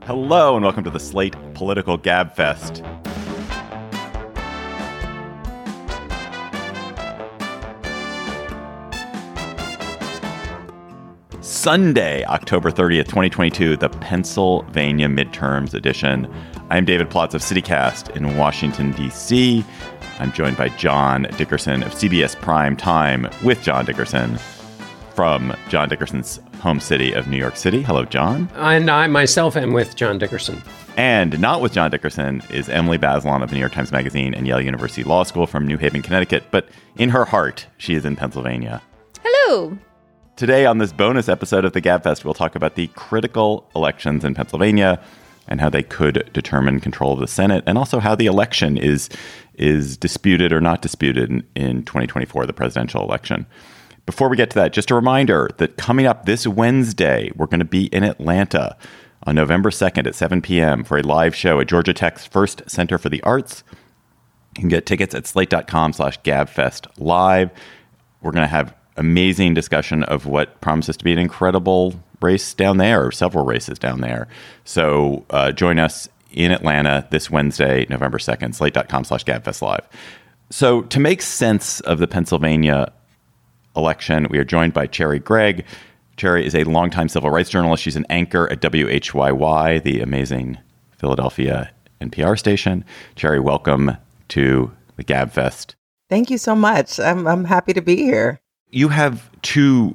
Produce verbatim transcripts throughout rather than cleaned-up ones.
Hello and welcome to the Slate Political Gabfest. Sunday, October thirtieth, twenty twenty-two, the Pennsylvania Midterms edition. I'm David Plotz of CityCast in Washington, D C. I'm joined by John Dickerson of C B S Prime Time with John Dickerson from John Dickerson's home city of New York City. Hello, John. And I myself am with John Dickerson. And not with John Dickerson is Emily Bazelon of the New York Times Magazine and Yale University Law School from New Haven, Connecticut. But in her heart, she is in Pennsylvania. Hello. Today on this bonus episode of the Gabfest, we'll talk about the critical elections in Pennsylvania and how they could determine control of the Senate, and also how the election is is disputed or not disputed in, in twenty twenty-four, the presidential election. Before we get to that, just a reminder that coming up this Wednesday, we're going to be in Atlanta on November second at seven p.m. for a live show at Georgia Tech's First Center for the Arts. You can get tickets at slate.com slash gabfest live. We're going to have amazing discussion of what promises to be an incredible race down there, or several races down there. So uh, join us in Atlanta this Wednesday, November second, slate.com slash gabfest live. So to make sense of the Pennsylvania election, we are joined by Cherri Gregg. Cherri is a longtime civil rights journalist. She's an anchor at W H Y Y, the amazing Philadelphia N P R station. Cherri, welcome to the Gabfest. Thank you so much. I'm I'm happy to be here. You have two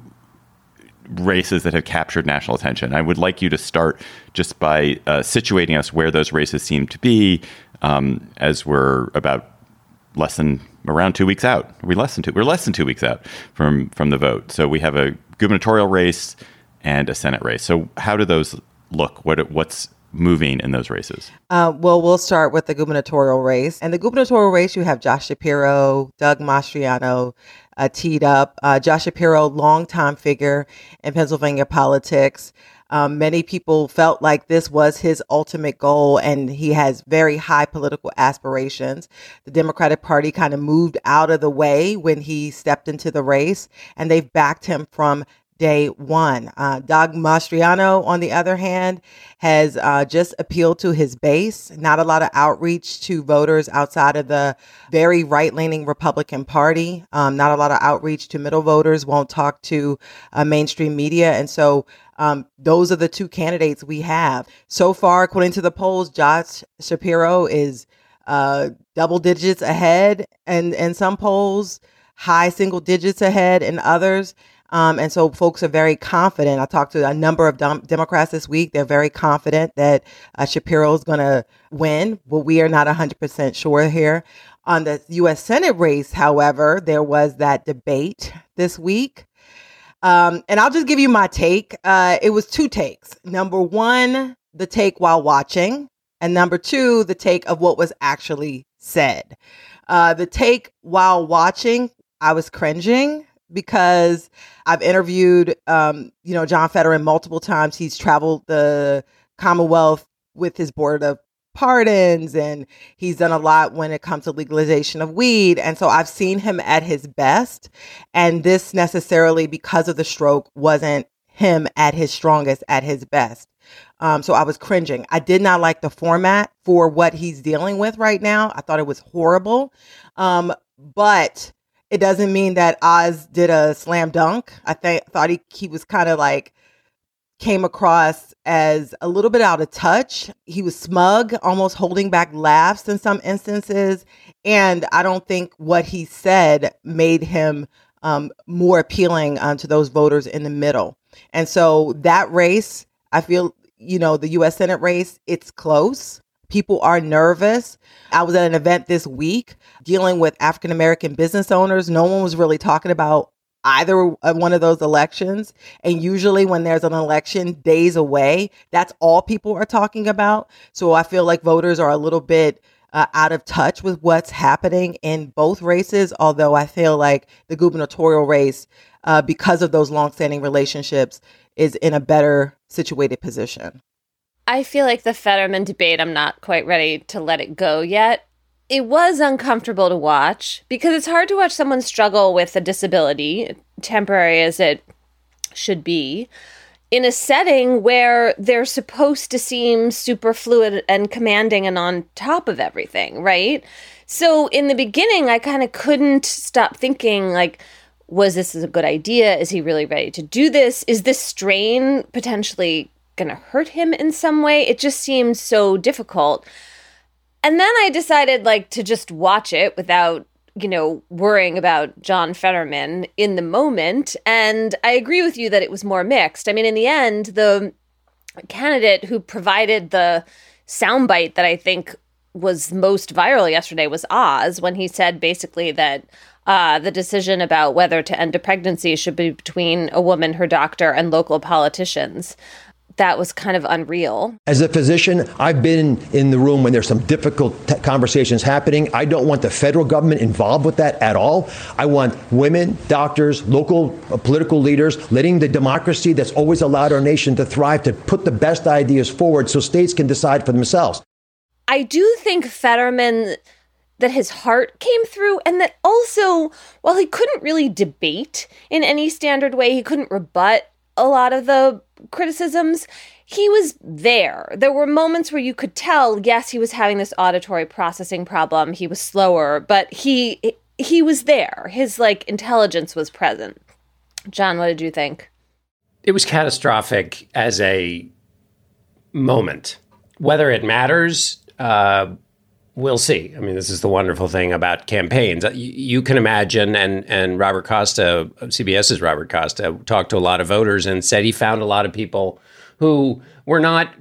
races that have captured national attention. I would like you to start just by uh, situating us where those races seem to be, um, as we're about less than around two weeks out. We less than two. We're less than two weeks out from from the vote. So we have a gubernatorial race and a Senate race. So how do those look? What what's moving in those races? Uh, well, we'll start with the gubernatorial race. And the gubernatorial race, you have Josh Shapiro, Doug Mastriano uh, teed up. Uh, Josh Shapiro, longtime figure in Pennsylvania politics. Um, many people felt like this was his ultimate goal, and he has very high political aspirations. The Democratic Party kind of moved out of the way when he stepped into the race, and they've backed him from day one. Uh, Doug Mastriano, on the other hand, has uh, just appealed to his base. Not a lot of outreach to voters outside of the very right-leaning Republican Party. Um, not a lot of outreach to middle voters. Won't talk to uh, mainstream media. And so um, those are the two candidates we have. So far, according to the polls, Josh Shapiro is uh, double digits ahead, and in some polls, high single digits ahead in others. Um, and so folks are very confident. I talked to a number of dem- Democrats this week. They're very confident that uh, Shapiro is going to win, but we are not one hundred percent sure here. On the U S Senate race, however, there was that debate this week. Um, and I'll just give you my take. Uh, it was two takes. Number one, the take while watching. And number two, the take of what was actually said. Uh, the take while watching, I was cringing, because I've interviewed, um, you know, John Fetterman multiple times. He's traveled the Commonwealth with his board of pardons, and he's done a lot when it comes to legalization of weed. And so I've seen him at his best. And this necessarily, because of the stroke, wasn't him at his strongest, at his best. Um, so I was cringing. I did not like the format for what he's dealing with right now. I thought it was horrible. Um, but it doesn't mean that Oz did a slam dunk. I th- thought he, he was kind of like, came across as a little bit out of touch. He was smug, almost holding back laughs in some instances. And I don't think what he said made him um, more appealing um, to those voters in the middle. And so that race, I feel, you know, the U S Senate race, it's close. People are nervous. I was at an event this week dealing with African-American business owners. No one was really talking about either one of those elections. And usually when there's an election days away, that's all people are talking about. So I feel like voters are a little bit uh, out of touch with what's happening in both races. Although I feel like the gubernatorial race, uh, because of those longstanding relationships, is in a better situated position. I feel like the Fetterman debate, I'm not quite ready to let it go yet. It was uncomfortable to watch because it's hard to watch someone struggle with a disability, temporary as it should be, in a setting where they're supposed to seem super fluid and commanding and on top of everything, right? So in the beginning, I kind of couldn't stop thinking, like, was this a good idea? Is he really ready to do this? Is this strain potentially going to hurt him in some way? It just seemed so difficult. And then I decided, like, to just watch it without, you know, worrying about John Fetterman in the moment. And I agree with you that it was more mixed. I mean, in the end, the candidate who provided the soundbite that I think was most viral yesterday was Oz, when he said basically that uh, the decision about whether to end a pregnancy should be between a woman, her doctor, and local politicians. That was kind of unreal. As a physician, I've been in the room when there's some difficult t- conversations happening. I don't want the federal government involved with that at all. I want women, doctors, local uh, political leaders, letting the democracy that's always allowed our nation to thrive, to put the best ideas forward so states can decide for themselves. I do think Fetterman, that his heart came through, and that also, while he couldn't really debate in any standard way, he couldn't rebut a lot of the criticisms, he was there. There were moments where you could tell, yes, he was having this auditory processing problem. He was slower, but he he was there. His, like, intelligence was present. John, what did you think? It was catastrophic as a moment. Whether it matters, uh, we'll see. I mean, this is the wonderful thing about campaigns. You, you can imagine, and and Robert Costa, CBS's Robert Costa, talked to a lot of voters and said he found a lot of people who were not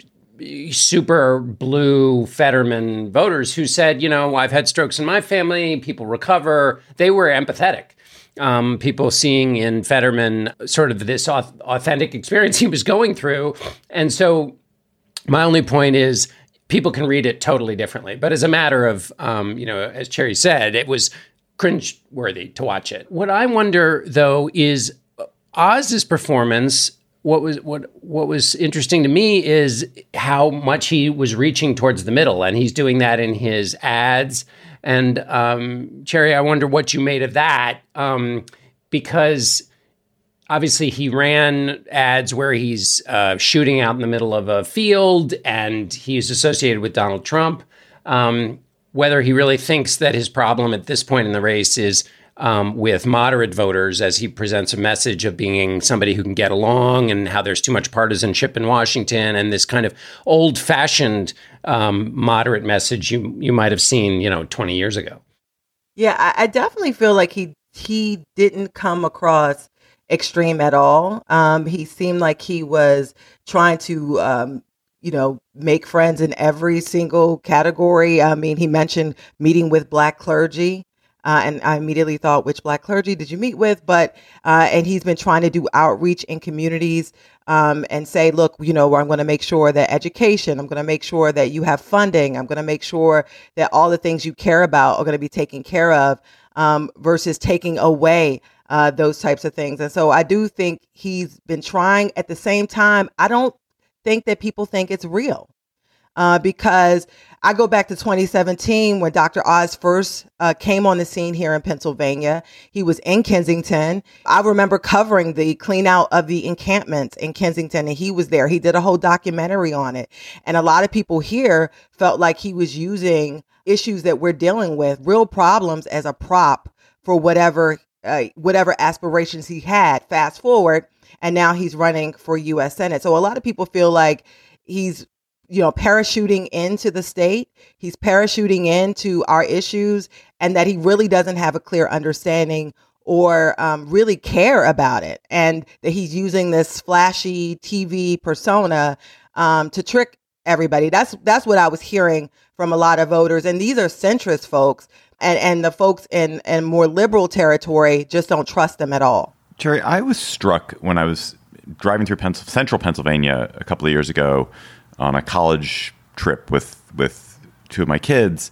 super blue Fetterman voters who said, you know, I've had strokes in my family, people recover. They were empathetic. Um, people seeing in Fetterman sort of this authentic experience he was going through. And so my only point is, people can read it totally differently. But as a matter of, um, you know, as Cherry said, it was cringe-worthy to watch it. What I wonder, though, is Oz's performance. What was what what was interesting to me is how much he was reaching towards the middle, and he's doing that in his ads. And um, Cherry, I wonder what you made of that, um, because obviously, he ran ads where he's uh, shooting out in the middle of a field, and he's associated with Donald Trump. Um, whether he really thinks that his problem at this point in the race is um, with moderate voters, as he presents a message of being somebody who can get along, and how there's too much partisanship in Washington, and this kind of old-fashioned um, moderate message you you might have seen, you know, twenty years ago. Yeah, I, I definitely feel like he he didn't come across extreme at all. Um, he seemed like he was trying to, um, you know, make friends in every single category. I mean, he mentioned meeting with Black clergy. Uh, and I immediately thought, which Black clergy did you meet with? But, uh, and he's been trying to do outreach in communities um, and say, look, you know, I'm going to make sure that education, I'm going to make sure that you have funding. I'm going to make sure that all the things you care about are going to be taken care of um, versus taking away uh, those types of things. And so I do think he's been trying. At the same time, I don't think that people think it's real. Uh, because I go back to twenty seventeen when Doctor Oz first uh, came on the scene here in Pennsylvania. He was in Kensington. I remember covering the clean out of the encampments in Kensington, and he was there. He did a whole documentary on it. And a lot of people here felt like he was using issues that we're dealing with, real problems, as a prop for whatever uh, whatever aspirations he had. Fast forward, and now he's running for U S Senate. So a lot of people feel like he's you know, parachuting into the state, he's parachuting into our issues, and that he really doesn't have a clear understanding or um, really care about it. And that he's using this flashy T V persona um, to trick everybody. That's that's what I was hearing from a lot of voters. And these are centrist folks, and, and the folks in, in more liberal territory just don't trust them at all. Cherry, I was struck when I was driving through Pens- central Pennsylvania a couple of years ago on a college trip with with two of my kids,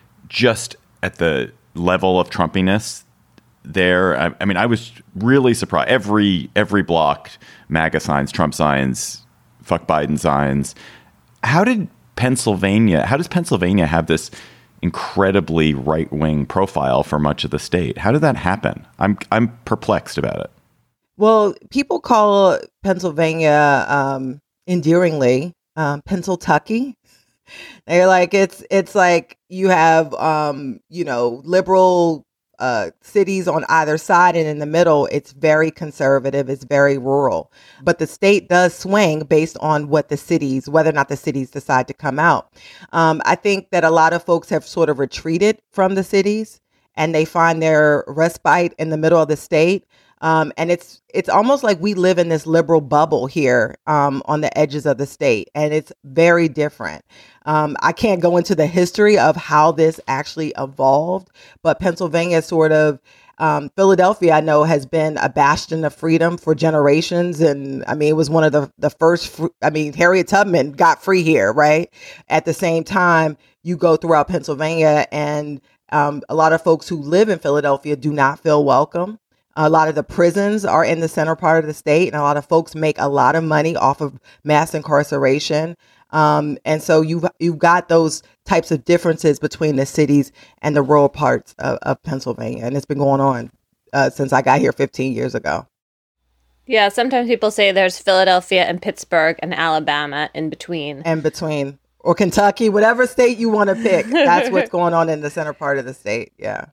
just at the level of Trumpiness there. I, I mean, I was really surprised. Every every block, MAGA signs, Trump signs, fuck Biden signs. How did Pennsylvania, how does Pennsylvania have this incredibly right-wing profile for much of the state? How did that happen? I'm I'm perplexed about it. Well, people call Pennsylvania um, endearingly um, Pennsyltucky. They're like, it's it's like you have, um, you know, liberal uh, cities on either side, and in the middle, it's very conservative. It's very rural. But the state does swing based on what the cities, whether or not the cities decide to come out. Um, I think that a lot of folks have sort of retreated from the cities, and they find their respite in the middle of the state. Um, and it's it's almost like we live in this liberal bubble here um, on the edges of the state, and it's very different. Um, I can't go into the history of how this actually evolved, but Pennsylvania sort of, um, Philadelphia, I know, has been a bastion of freedom for generations. And I mean, it was one of the, the first, fr- I mean, Harriet Tubman got free here, right? At the same time, you go throughout Pennsylvania, and um, a lot of folks who live in Philadelphia do not feel welcome. A lot of the prisons are in the center part of the state, and a lot of folks make a lot of money off of mass incarceration. Um, and so you've, you've got those types of differences between the cities and the rural parts of, of Pennsylvania. And it's been going on uh, since I got here fifteen years ago. Yeah, sometimes people say there's Philadelphia and Pittsburgh and Alabama in between. In between. Or Kentucky, whatever state you want to pick. That's what's going on in the center part of the state. Yeah.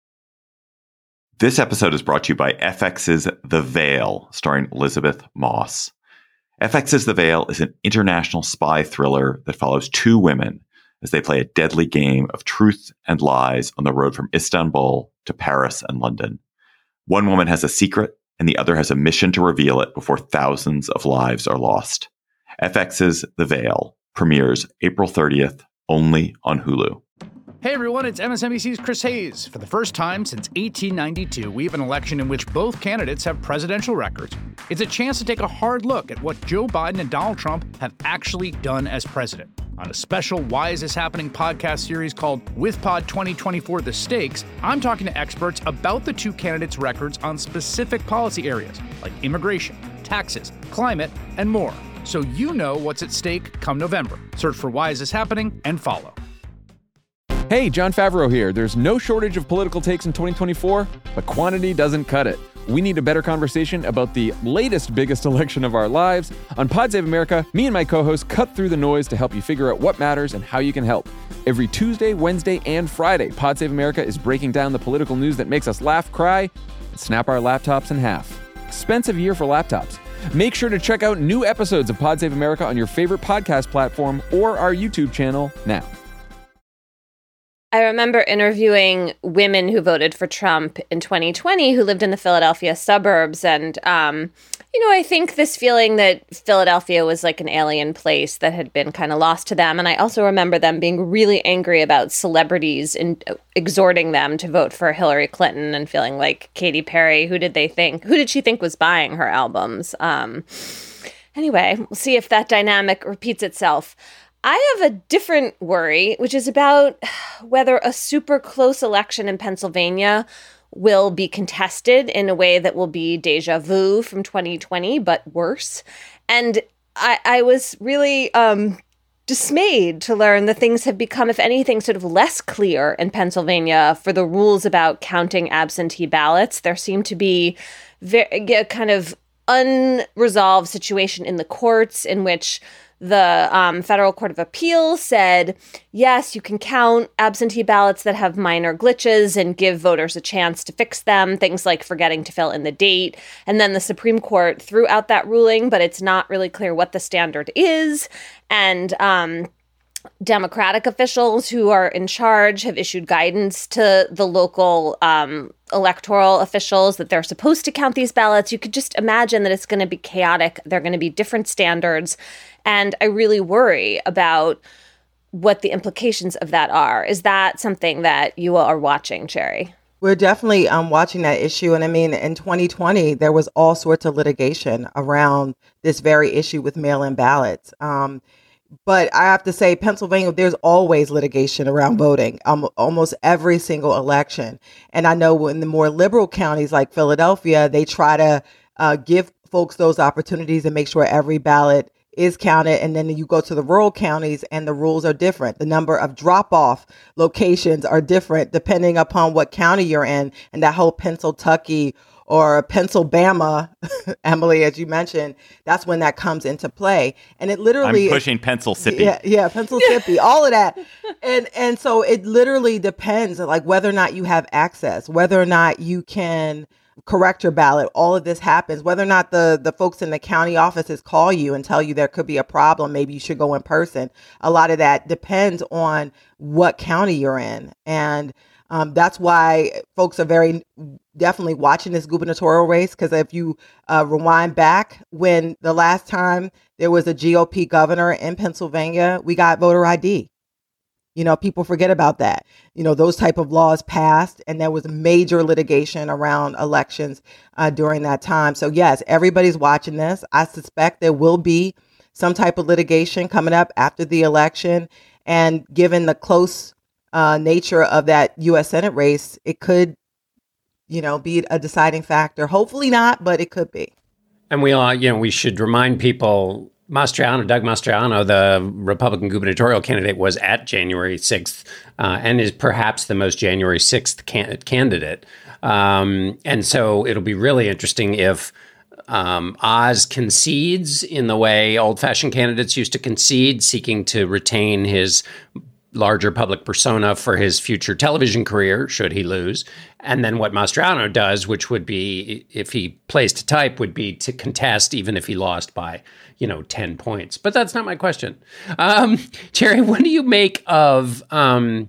This episode is brought to you by F X's The Veil, starring Elizabeth Moss. F X's The Veil is an international spy thriller that follows two women as they play a deadly game of truth and lies on the road from Istanbul to Paris and London. One woman has a secret, and the other has a mission to reveal it before thousands of lives are lost. F X's The Veil premieres April thirtieth, only on Hulu. Hey everyone, it's M S N B C's Chris Hayes. For the first time since eighteen ninety-two, we have an election in which both candidates have presidential records. It's a chance to take a hard look at what Joe Biden and Donald Trump have actually done as president. On a special Why Is This Happening podcast series called With Pod twenty twenty-four The Stakes, I'm talking to experts about the two candidates' records on specific policy areas like immigration, taxes, climate, and more. So you know what's at stake come November. Search for Why Is This Happening and follow. Hey, Jon Favreau here. There's no shortage of political takes in twenty twenty-four, but quantity doesn't cut it. We need a better conversation about the latest biggest election of our lives. On Pod Save America, me and my co-hosts cut through the noise to help you figure out what matters and how you can help. Every Tuesday, Wednesday, and Friday, Pod Save America is breaking down the political news that makes us laugh, cry, and snap our laptops in half. Expensive year for laptops. Make sure to check out new episodes of Pod Save America on your favorite podcast platform or our YouTube channel now. I remember interviewing women who voted for Trump in twenty twenty who lived in the Philadelphia suburbs. And, um, you know, I think this feeling that Philadelphia was like an alien place that had been kind of lost to them. And I also remember them being really angry about celebrities and exhorting them to vote for Hillary Clinton and feeling like Katy Perry, who did they think, who did she think was buying her albums? Um, anyway, we'll see if that dynamic repeats itself. I have a different worry, which is about whether a super close election in Pennsylvania will be contested in a way that will be deja vu from twenty twenty, but worse. And I, I was really um, dismayed to learn that things have become, if anything, sort of less clear in Pennsylvania for the rules about counting absentee ballots. There seemed to be very, a kind of unresolved situation in the courts in which the um, Federal Court of Appeals said, yes, you can count absentee ballots that have minor glitches and give voters a chance to fix them, things like forgetting to fill in the date. And then the Supreme Court threw out that ruling, but it's not really clear what the standard is. And um, Democratic officials who are in charge have issued guidance to the local um, electoral officials that they're supposed to count these ballots. You could just imagine that it's going to be chaotic. There are going to be different standards. And I really worry about what the implications of that are. Is that something that you are watching, Cherry? We're definitely um, watching that issue. And I mean, in twenty twenty, there was all sorts of litigation around this very issue with mail-in ballots. Um, but I have to say, Pennsylvania, there's always litigation around voting, um, almost every single election. And I know in the more liberal counties like Philadelphia, they try to uh, give folks those opportunities and make sure every ballot is counted. And then you go to the rural counties and the rules are different. The number of drop-off locations are different depending upon what county you're in. And that whole Pennsyltucky or Pennsylvania, Emily, as you mentioned, that's when that comes into play. And it literally I'm pushing pencil sippy. Yeah, yeah, pencil sippy, all of that. And and so it literally depends like whether or not you have access, whether or not you can correct your ballot. All of this happens, whether or not the, the folks in the county offices call you and tell you there could be a problem. Maybe you should go in person. A lot of that depends on what county you're in. And um, that's why folks are very definitely watching this gubernatorial race. Because if you uh, rewind back when the last time there was a G O P governor in Pennsylvania, we got voter I D. You know, people forget about that. You know, those type of laws passed and there was major litigation around elections uh, during that time. So, yes, everybody's watching this. I suspect there will be some type of litigation coming up after the election. And given the close uh, nature of that U S Senate race, it could, you know, be a deciding factor. Hopefully not, but it could be. And we all, you know, we should remind people Mastriano, Doug Mastriano, the Republican gubernatorial candidate, was at January sixth uh, and is perhaps the most January sixth can- candidate. Um, and so it'll be really interesting if um, Oz concedes in the way old-fashioned candidates used to concede, seeking to retain his larger public persona for his future television career, should he lose. And then what Mastriano does, which would be, if he plays to type, would be to contest even if he lost by, you know, ten points. But that's not my question. Um, Jerry, what do you make of um,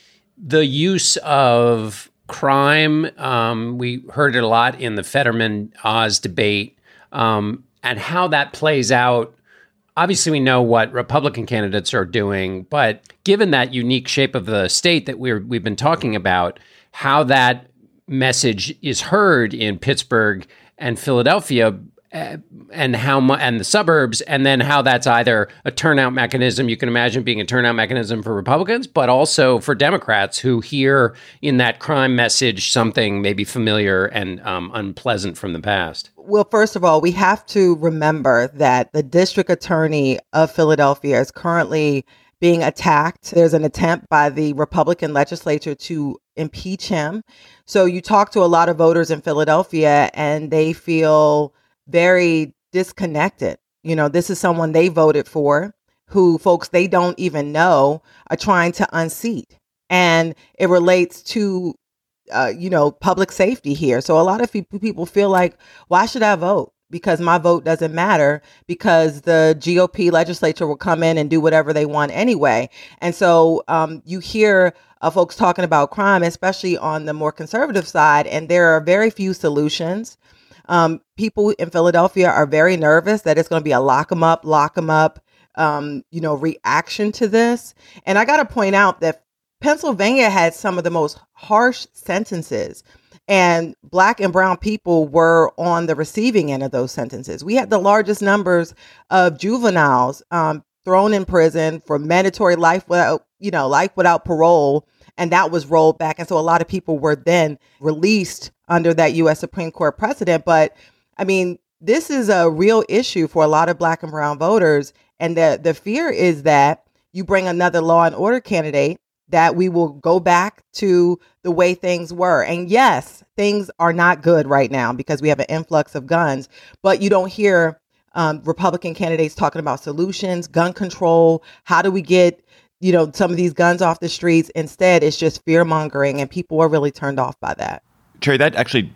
the use of crime? Um, we heard it a lot in the Fetterman-Oz debate, um, and how that plays out. Obviously, we know what Republican candidates are doing, but given that unique shape of the state that we're, we've been talking about, how that message is heard in Pittsburgh and Philadelphia, uh, and how mu- and the suburbs, and then how that's either a turnout mechanism, you can imagine being a turnout mechanism for Republicans, but also for Democrats who hear in that crime message something maybe familiar and um, unpleasant from the past. Well, first of all, we have to remember that the district attorney of Philadelphia is currently being attacked. There's an attempt by the Republican legislature to impeach him. So you talk to a lot of voters in Philadelphia and they feel very disconnected. You know, this is someone they voted for who folks they don't even know are trying to unseat. And it relates to Uh, you know, public safety here. So a lot of people, people feel like, why should I vote? Because my vote doesn't matter, because the G O P legislature will come in and do whatever they want anyway. And so um, you hear uh, folks talking about crime, especially on the more conservative side, and there are very few solutions. Um, people in Philadelphia are very nervous that it's going to be a lock them up, lock them up, um, you know, reaction to this. And I got to point out that Pennsylvania had some of the most harsh sentences, and Black and brown people were on the receiving end of those sentences. We had the largest numbers of juveniles um, thrown in prison for mandatory life without, you know, life without parole, and that was rolled back. And so a lot of people were then released under that U S Supreme Court precedent. But I mean, this is a real issue for a lot of Black and brown voters, and the the fear is that you bring another law and order candidate, that we will go back to the way things were. And yes, things are not good right now because we have an influx of guns, but you don't hear um, Republican candidates talking about solutions, gun control. How do we get, you know, some of these guns off the streets? Instead, it's just fear mongering, and people are really turned off by that. Terry, that actually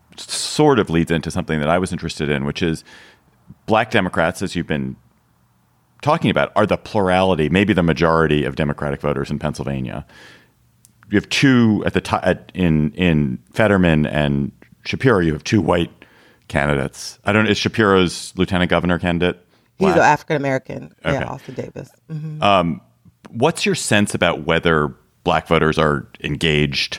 sort of leads into something that I was interested in, which is Black Democrats, as you've been talking about, are the plurality, maybe the majority of Democratic voters in Pennsylvania. You have two at the top in in Fetterman and Shapiro. You have two white candidates. I don't know. Is Shapiro's lieutenant governor candidate Black? He's an African American. Okay. Yeah, Austin Davis. Mm-hmm. Um, what's your sense about whether Black voters are engaged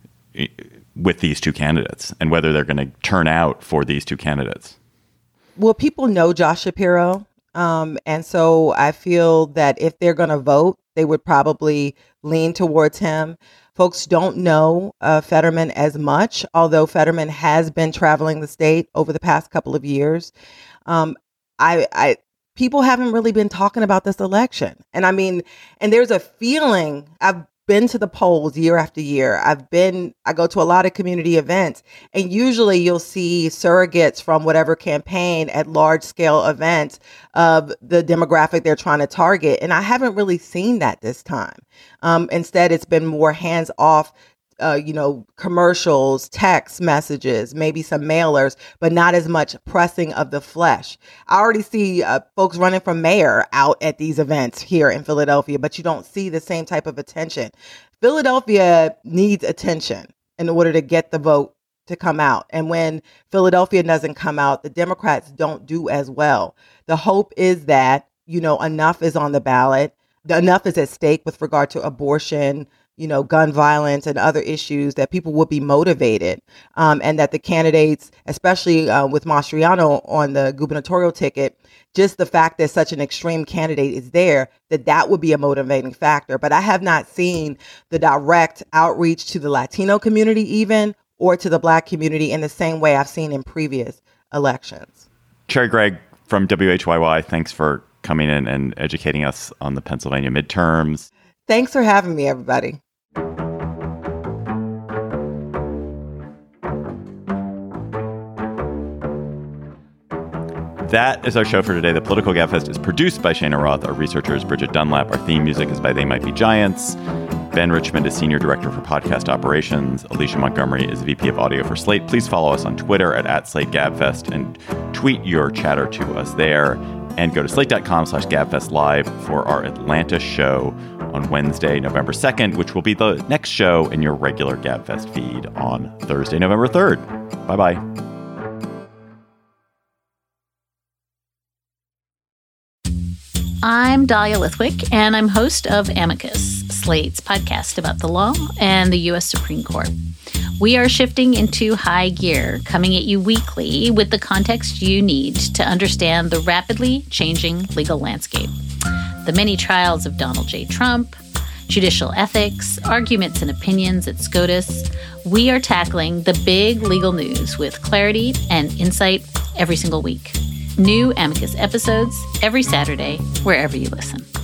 with these two candidates and whether they're going to turn out for these two candidates? Well, people know Josh Shapiro. Um, and so I feel that if they're going to vote, they would probably lean towards him. Folks don't know uh, Fetterman as much, although Fetterman has been traveling the state over the past couple of years. Um, I, I, people haven't really been talking about this election. And I mean, and there's a feeling, I've been to the polls year after year. I've been, I go to a lot of community events, and usually you'll see surrogates from whatever campaign at large scale events of the demographic they're trying to target. And I haven't really seen that this time. Um, instead, it's been more hands off. Uh, you know, commercials, text messages, maybe some mailers, but not as much pressing of the flesh. I already see uh, folks running for mayor out at these events here in Philadelphia, but you don't see the same type of attention. Philadelphia needs attention in order to get the vote to come out. And when Philadelphia doesn't come out, the Democrats don't do as well. The hope is that, you know, enough is on the ballot. Enough is at stake with regard to abortion, you know, gun violence and other issues, that people would be motivated, um, and that the candidates, especially uh, with Mastriano on the gubernatorial ticket, just the fact that such an extreme candidate is there, that that would be a motivating factor. But I have not seen the direct outreach to the Latino community even, or to the Black community in the same way I've seen in previous elections. Cherri Gregg from W H Y Y, thanks for coming in and educating us on the Pennsylvania midterms. Thanks for having me, everybody. That is our show for today. The Political Gabfest is produced by Shana Roth. Our researcher is Bridget Dunlap. Our theme music is by They Might Be Giants. Ben Richmond is Senior Director for Podcast Operations. Alicia Montgomery is V P of Audio for Slate. Please follow us on Twitter at, at SlateGabfest and tweet your chatter to us there. And go to slate.com slash gabfest live for our Atlanta show on Wednesday, November second, which will be the next show in your regular Gabfest feed on Thursday, November third. Bye-bye. I'm Dahlia Lithwick, and I'm host of Amicus, Slate's podcast about the law and the U S Supreme Court. We are shifting into high gear, coming at you weekly with the context you need to understand the rapidly changing legal landscape. The many trials of Donald J. Trump, judicial ethics, arguments and opinions at SCOTUS. We are tackling the big legal news with clarity and insight every single week. New Amicus episodes every Saturday, wherever you listen.